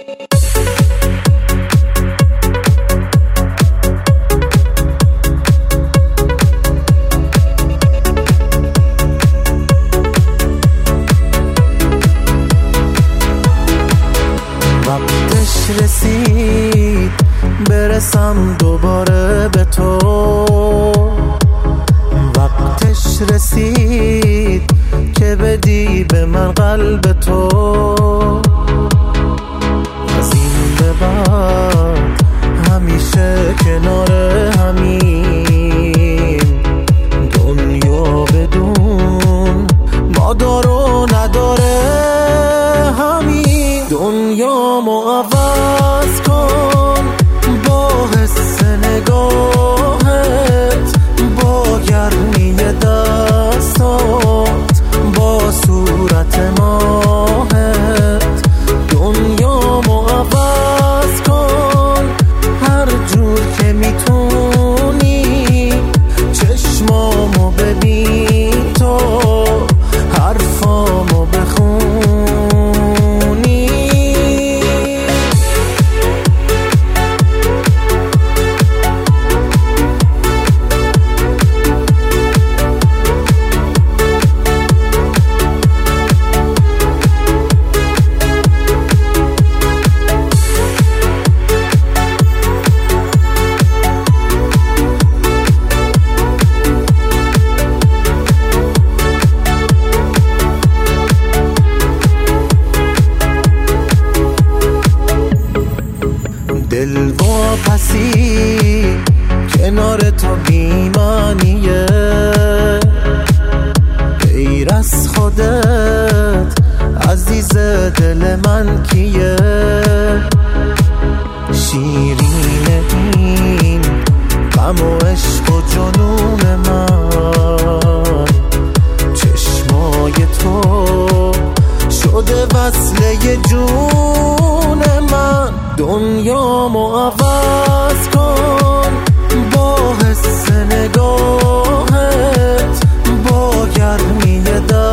وقتش رسید برسم دوباره به تو، وقتش رسید که بدی به من قلب تو. از این به بعد همیشه کنار همین، دنیا بدون ما دار و نداره همین. دنیا مو عوض کن با حس نگاهت، با گرمی دستات، با صورت ماهت. دنیا مو عوض کن هر جور که میتونی، چشمامو ببین تو حرفامو بخونی. دل واپسی کنار تو بیمانیه، غیر از خودت عزیز دل من کیه؟ شیرین این غم و عشق و جنون من، چشمای تو شده وصله جون من. دنیا مو عوض کن با حس نگاهت، با گرمی